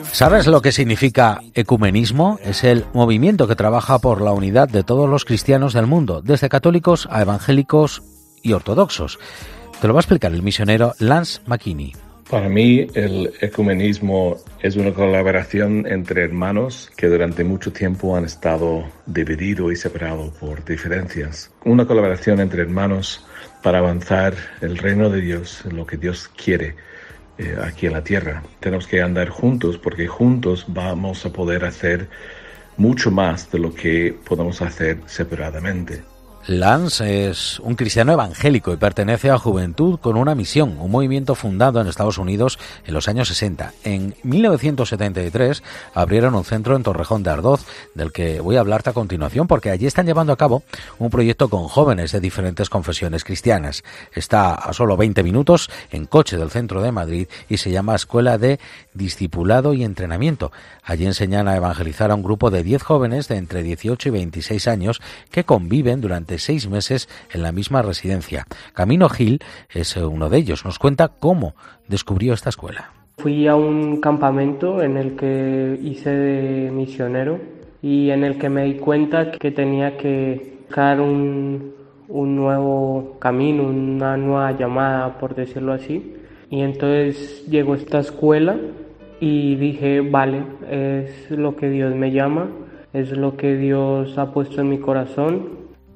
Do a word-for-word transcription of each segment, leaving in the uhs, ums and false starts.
¿Sabes lo que significa ecumenismo? Es el movimiento que trabaja por la unidad de todos los cristianos del mundo, desde católicos a evangélicos y ortodoxos. Te lo va a explicar el misionero Lance McKinney. Para mí, el ecumenismo es una colaboración entre hermanos que durante mucho tiempo han estado divididos y separados por diferencias. Una colaboración entre hermanos para avanzar el reino de Dios, lo que Dios quiere eh, aquí en la tierra. Tenemos que andar juntos porque juntos vamos a poder hacer mucho más de lo que podemos hacer separadamente. Lance es un cristiano evangélico y pertenece a Juventud con una Misión, un movimiento fundado en Estados Unidos en los años sesenta. En mil novecientos setenta y tres abrieron un centro en Torrejón de Ardoz, del que voy a hablarte a continuación, porque allí están llevando a cabo un proyecto con jóvenes de diferentes confesiones cristianas. Está a solo veinte minutos en coche del centro de Madrid y se llama Escuela de Discipulado y Entrenamiento. Allí enseñan a evangelizar a un grupo de diez jóvenes de entre dieciocho y veintiséis años que conviven durante seis meses en la misma residencia. Camino Gil es uno de ellos. Nos cuenta cómo descubrió esta escuela. Fui a un campamento en el que hice de misionero y en el que me di cuenta que tenía que buscar un, un nuevo camino, una nueva llamada, por decirlo así. Y entonces llegó esta escuela y dije, vale, es lo que Dios me llama, es lo que Dios ha puesto en mi corazón.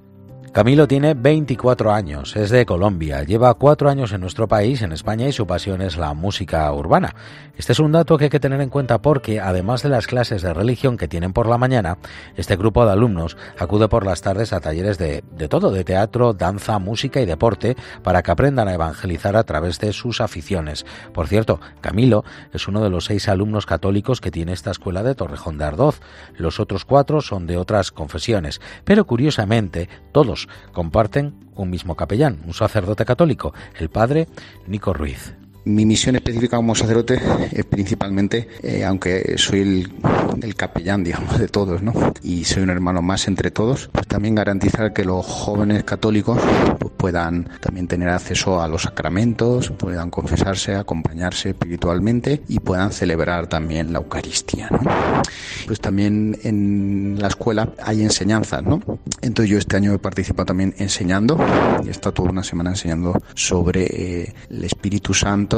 Camilo tiene veinticuatro años, es de Colombia, lleva cuatro años en nuestro país, en España, y su pasión es la música urbana. Este es un dato que hay que tener en cuenta porque, además de las clases de religión que tienen por la mañana, este grupo de alumnos acude por las tardes a talleres de, de todo, de teatro, danza, música y deporte, para que aprendan a evangelizar a través de sus aficiones. Por cierto, Camilo es uno de los seis alumnos católicos que tiene esta escuela de Torrejón de Ardoz. Los otros cuatro son de otras confesiones, pero curiosamente, todos comparten un mismo capellán, un sacerdote católico, el padre Nico Ruiz. Mi misión específica como sacerdote es principalmente, eh, aunque soy el, el capellán, digamos, de todos, ¿no? Y soy un hermano más entre todos, pues también garantizar que los jóvenes católicos pues, puedan también tener acceso a los sacramentos, puedan confesarse, acompañarse espiritualmente y puedan celebrar también la Eucaristía, ¿no? Pues también en la escuela hay enseñanzas, ¿no? Entonces yo este año he participado también enseñando, he estado toda una semana enseñando sobre eh, el Espíritu Santo.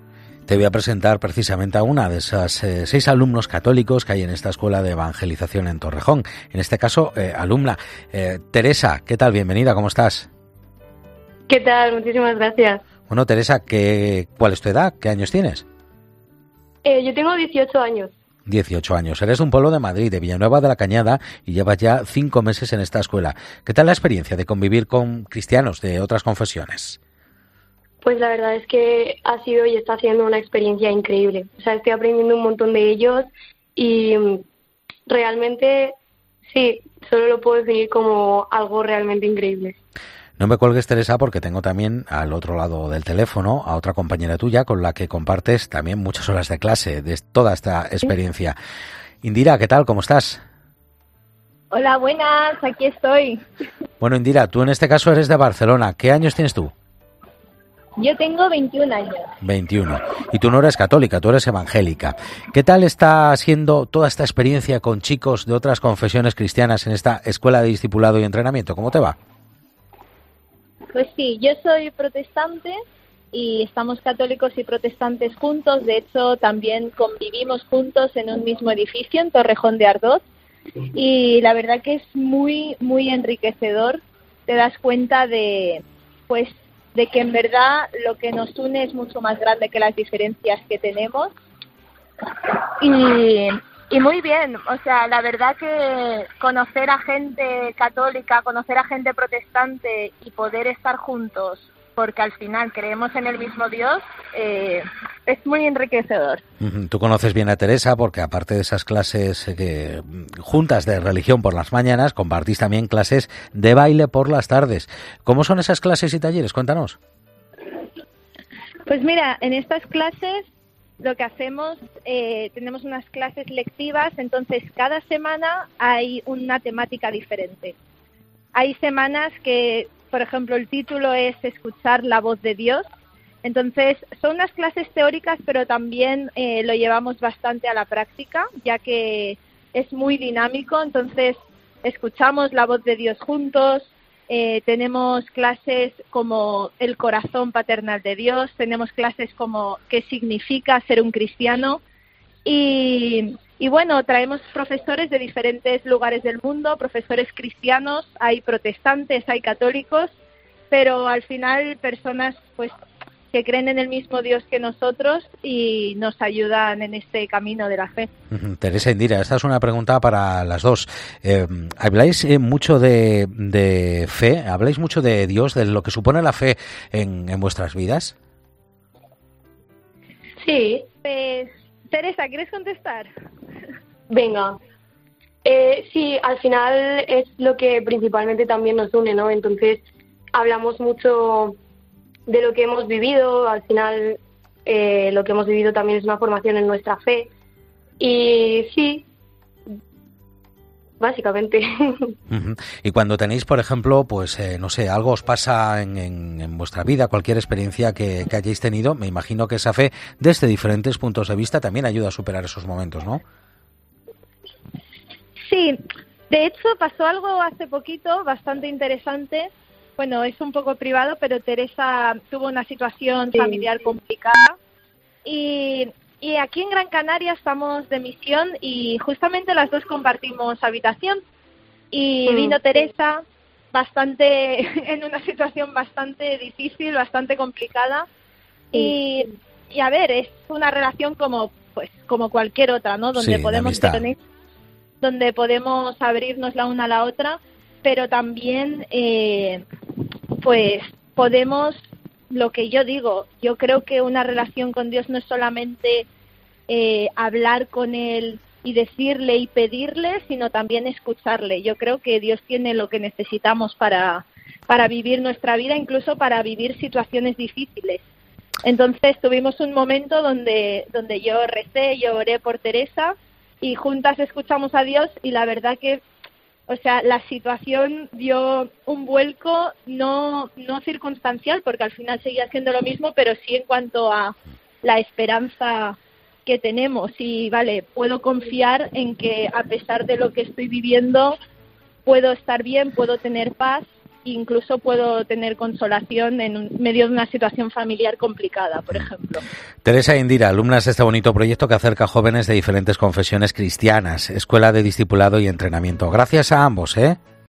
Te voy a presentar precisamente a una de esas eh, seis alumnos católicos que hay en esta escuela de evangelización en Torrejón. En este caso, eh, alumna eh, Teresa, ¿qué tal? Bienvenida, ¿cómo estás? ¿Qué tal? Muchísimas gracias. Bueno, Teresa, ¿qué, ¿cuál es tu edad? ¿Qué años tienes? Eh, yo tengo dieciocho años. dieciocho años. Eres de un pueblo de Madrid, de Villanueva de la Cañada, y llevas ya cinco meses en esta escuela. ¿Qué tal la experiencia de convivir con cristianos de otras confesiones? Pues la verdad es que ha sido y está siendo una experiencia increíble. O sea, estoy aprendiendo un montón de ellos y realmente, sí, solo lo puedo definir como algo realmente increíble. No me cuelgues, Teresa, porque tengo también al otro lado del teléfono a otra compañera tuya con la que compartes también muchas horas de clase de toda esta experiencia. Indira, ¿qué tal? ¿Cómo estás? Hola, buenas, aquí estoy. Bueno, Indira, tú en este caso eres de Barcelona. ¿Qué años tienes tú? Yo tengo veintiún años. veintiuno. Y tú no eres católica, tú eres evangélica. ¿Qué tal está siendo toda esta experiencia con chicos de otras confesiones cristianas en esta escuela de discipulado y entrenamiento? ¿Cómo te va? Pues sí, yo soy protestante y estamos católicos y protestantes juntos. De hecho, también convivimos juntos en un mismo edificio en Torrejón de Ardoz. Y la verdad que es muy, muy enriquecedor. Te das cuenta de, pues, de que en verdad lo que nos une es mucho más grande que las diferencias que tenemos. Y, y muy bien, o sea, la verdad que conocer a gente católica, conocer a gente protestante y poder estar juntos, porque al final creemos en el mismo Dios, eh, es muy enriquecedor. Tú conoces bien a Teresa porque aparte de esas clases eh, que, juntas de religión por las mañanas, compartís también clases de baile por las tardes. ¿Cómo son esas clases y talleres? Cuéntanos. Pues mira, en estas clases lo que hacemos, eh, tenemos unas clases lectivas, entonces cada semana hay una temática diferente. Hay semanas que, por ejemplo, el título es Escuchar la voz de Dios. Entonces, son unas clases teóricas, pero también eh, lo llevamos bastante a la práctica, ya que es muy dinámico. Entonces, escuchamos la voz de Dios juntos, eh, tenemos clases como el corazón paternal de Dios, tenemos clases como qué significa ser un cristiano y, y bueno, traemos profesores de diferentes lugares del mundo, profesores cristianos, hay protestantes, hay católicos, pero al final personas pues que creen en el mismo Dios que nosotros y nos ayudan en este camino de la fe. Teresa, Indira, esta es una pregunta para las dos. Eh, ¿Habláis eh, mucho de, de fe? ¿Habláis mucho de Dios, de lo que supone la fe en, en vuestras vidas? Sí. Pues, Teresa, ¿quieres contestar? Venga. Eh, sí, al final es lo que principalmente también nos une, ¿no? Entonces, hablamos mucho de lo que hemos vivido. Al final eh, lo que hemos vivido también es una formación en nuestra fe y sí, básicamente. Uh-huh. Y cuando tenéis, por ejemplo, pues eh, no sé, algo os pasa en, en, en vuestra vida, cualquier experiencia que, que hayáis tenido, me imagino que esa fe desde diferentes puntos de vista también ayuda a superar esos momentos, ¿no? Sí, de hecho pasó algo hace poquito bastante interesante. Bueno, es un poco privado, pero Teresa tuvo una situación sí. familiar complicada y, y aquí en Gran Canaria estamos de misión y justamente las dos compartimos habitación y mm. vino Teresa bastante en una situación bastante difícil, bastante complicada sí. y, y a ver, es una relación como pues como cualquier otra, ¿no? Donde sí, podemos tener, donde podemos abrirnos la una a la otra, pero también eh, pues podemos, lo que yo digo, yo creo que una relación con Dios no es solamente eh, hablar con Él y decirle y pedirle, sino también escucharle. Yo creo que Dios tiene lo que necesitamos para, para vivir nuestra vida, incluso para vivir situaciones difíciles. Entonces tuvimos un momento donde, donde yo recé, yo oré por Teresa y juntas escuchamos a Dios y la verdad que o sea, la situación dio un vuelco no no circunstancial, porque al final seguía siendo lo mismo, pero sí en cuanto a la esperanza que tenemos. Y, vale, puedo confiar en que a pesar de lo que estoy viviendo, puedo estar bien, puedo tener paz, incluso puedo tener consolación en un, medio de una situación familiar complicada, por ejemplo. Teresa e Indira, alumnas de este bonito proyecto que acerca a jóvenes de diferentes confesiones cristianas, Escuela de Discipulado y Entrenamiento. Gracias a ambos, ¿eh?